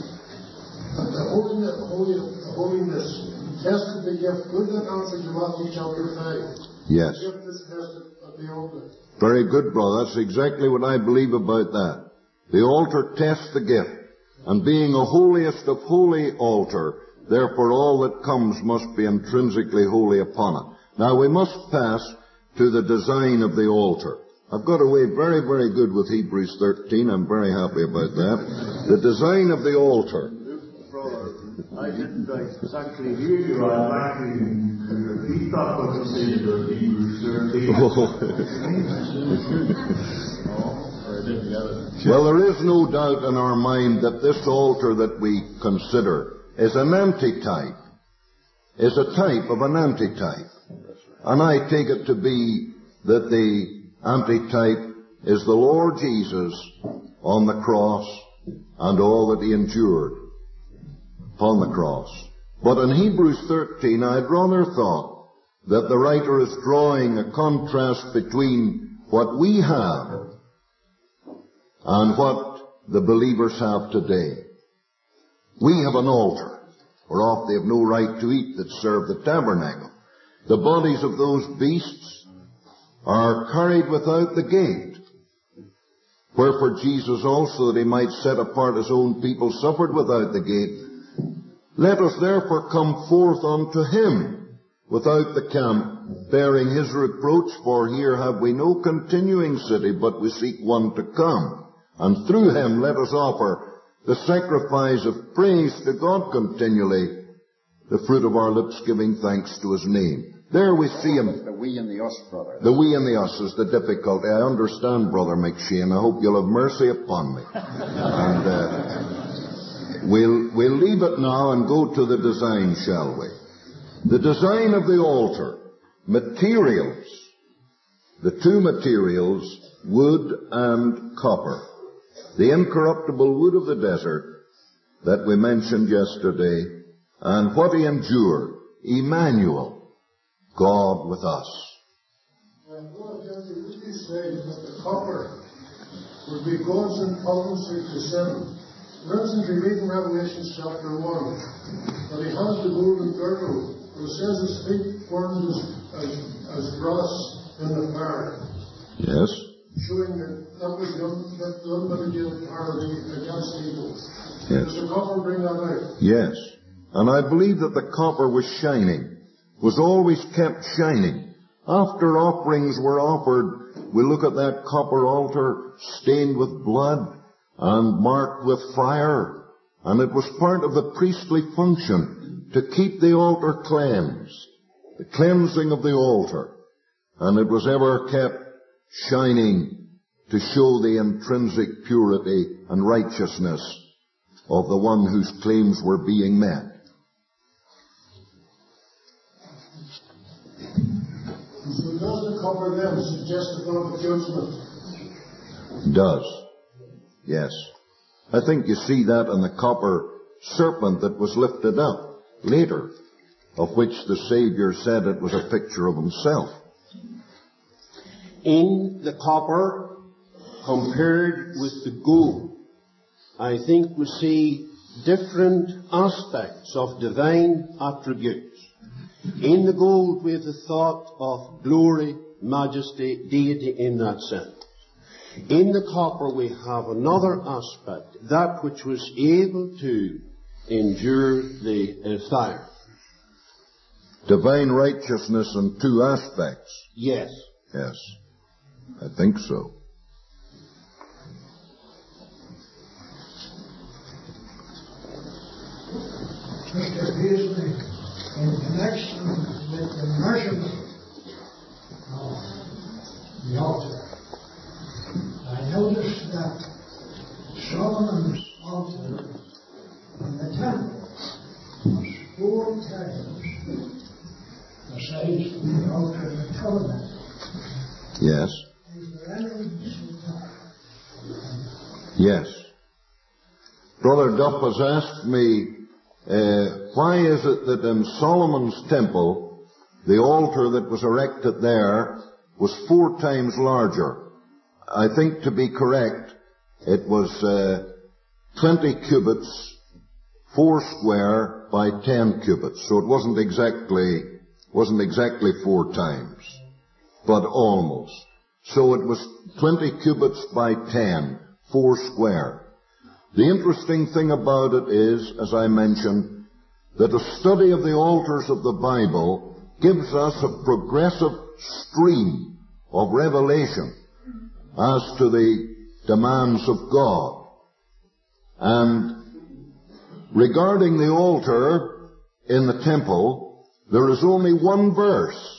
the holiness, tested the gift, would that answer to Matthew chapter 5? Yes. The gift is tested at the altar. Very good, brother. That's exactly what I believe about that. The altar tests the gift. And being a holiest of holy altar, therefore all that comes must be intrinsically holy upon it. Now we must pass to the design of the altar. I've got away very, very good with Hebrews 13. I'm very happy about that. The design of the altar. Brother, I didn't exactly hear you. I'd like to repeat that what you said about Hebrews 13. Well, there is no doubt in our mind that this altar that we consider is an antitype, is a type of an antitype. And I take it to be that the antitype is the Lord Jesus on the cross and all that he endured upon the cross. But in Hebrews 13, I'd rather thought that the writer is drawing a contrast between what we have and what the believers have today. We have an altar, whereof they have no right to eat that serve the tabernacle. The bodies of those beasts are carried without the gate. Wherefore Jesus also, that he might set apart his own people, suffered without the gate. Let us therefore come forth unto him without the camp, bearing his reproach, for here have we no continuing city, but we seek one to come. And through him let us offer the sacrifice of praise to God continually, the fruit of our lips giving thanks to his name. There we see him. The we and the us, brother. The we and the us is the difficulty. I understand, Brother McShane. I hope you'll have mercy upon me. And we'll leave it now and go to the design, shall we? The design of the altar. Materials. The two materials, wood and copper. The incorruptible wood of the desert that we mentioned yesterday, and what he endured, Emmanuel, God with us. And Lord, would you say that the copper would be God's impotency to sin? For instance, we read in Revelation chapter 1 that he has the golden girdle, where it says his feet burned as brass in the fire. Yes. Showing that was the unmitigated power against evil. Yes. Does the copper bring that out? Yes. And I believe that the copper was shining, was always kept shining. After offerings were offered, we look at that copper altar stained with blood and marked with fire. And it was part of the priestly function to keep the altar cleansed, the cleansing of the altar. And it was ever kept shining to show the intrinsic purity and righteousness of the one whose claims were being met. So does the copper then suggest the God of judgment? Does. Yes. I think you see that in the copper serpent that was lifted up later, of which the Savior said it was a picture of himself. In the copper, compared with the gold, I think we see different aspects of divine attributes. In the gold we have the thought of glory, majesty, deity in that sense. In the copper we have another aspect, that which was able to endure the fire. Divine righteousness in two aspects. Yes. Yes, I think so. Mr. Paisley, in connection with the measurement of the altar, I noticed that Solomon's altar in the temple was 4 times the size of the altar in the tabernacle. Yes. Is there any reason for that? Yes. Brother Duff has asked me, why is it that in Solomon's temple, the altar that was erected there was 4 times larger? I think, to be correct, it was 20 cubits, 4 square by 10 cubits. So it wasn't exactly 4 times, but almost. So it was 20 cubits by 10, 4 square. The interesting thing about it is, as I mentioned, that a study of the altars of the Bible gives us a progressive stream of revelation as to the demands of God. And regarding the altar in the temple, there is only one verse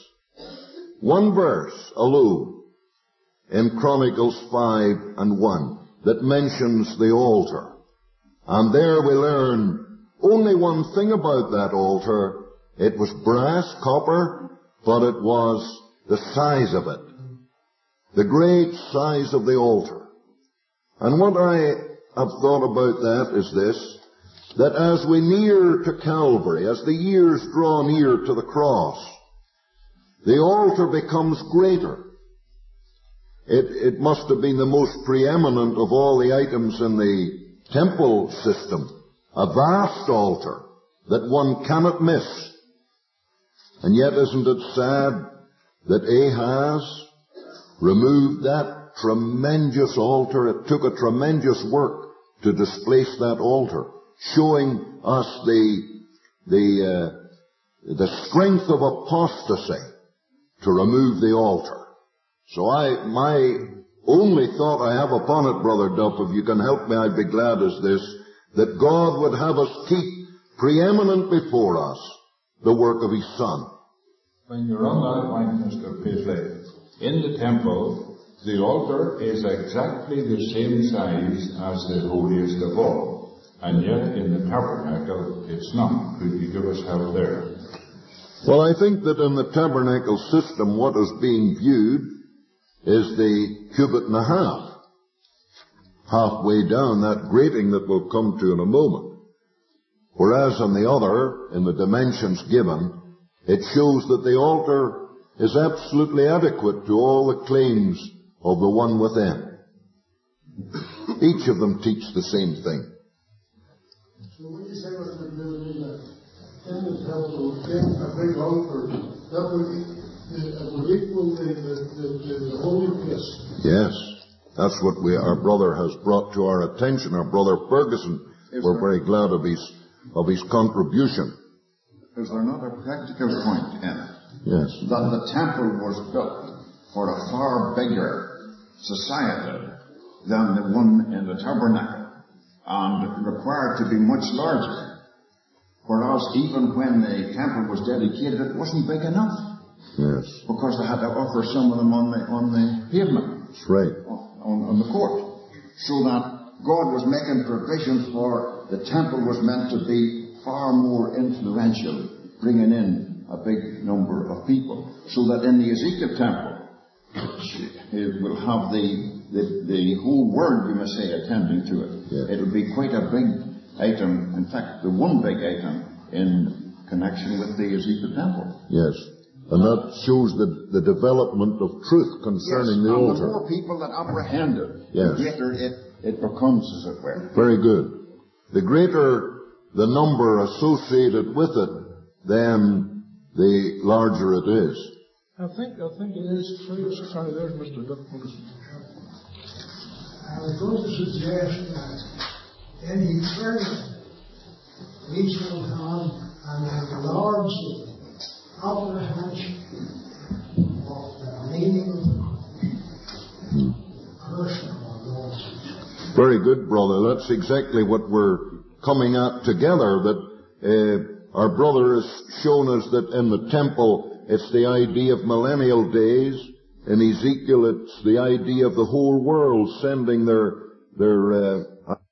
alone in Chronicles 5:1 that mentions the altar. And there we learn only one thing about that altar. It was brass, copper, but it was the size of it. The great size of the altar. And what I have thought about that is this, that as we near to Calvary, as the years draw near to the cross, the altar becomes greater. It must have been the most preeminent of all the items in the temple system, a vast altar that one cannot miss. And yet isn't it sad that Ahaz removed that tremendous altar? It took a tremendous work to displace that altar, showing us the strength of apostasy to remove the altar. So my only thought I have upon it, Brother Duff, if you can help me, I'd be glad, is this, that God would have us keep preeminent before us the work of His Son. When you're on that point, Mr. Paisley, in the temple, the altar is exactly the same size as the holiest of all, and yet in the tabernacle it's not. Could you give us help there? Well, I think that in the tabernacle system, what is being viewed is the cubit and a half, halfway down that grating that we'll come to in a moment. Whereas in the other, in the dimensions given, it shows that the altar is absolutely adequate to all the claims of the one within. Each of them teach the same thing. So when you say what we're doing in the temple, in a big altar, that would equal the holy place. Yes, that's what our brother has brought to our attention. Our brother Ferguson, we're very glad of his contribution. Is there not a practical point in it? Yes. That the temple was built for a far bigger society than the one in the tabernacle, and required to be much larger. Whereas even when the temple was dedicated, it wasn't big enough. Yes. Because they had to offer some of them on the pavement. That's right. on the court. So that God was making provisions for the temple was meant to be far more influential, bringing in a big number of people. So that in the Ezekiel temple, it will have the whole world, you may say, attending to it. Yeah. It will be quite a big item, in fact, the one big item in connection with the Ezekiel temple. Yes. And that shows the development of truth concerning the altar. The more people that apprehend it, yes, the greater it becomes, as it were. Very good. The greater the number associated with it, then the larger it is. I think it is true. Sorry, there's Mr. Duckman. I was going to suggest that in eternity, we shall have an Lord's apprehension of the meaning of the person of our Lord Jesus. Very good, brother. That's exactly what we're coming at together, that our brother has shown us that in the temple it's the idea of millennial days. In Ezekiel it's the idea of the whole world sending their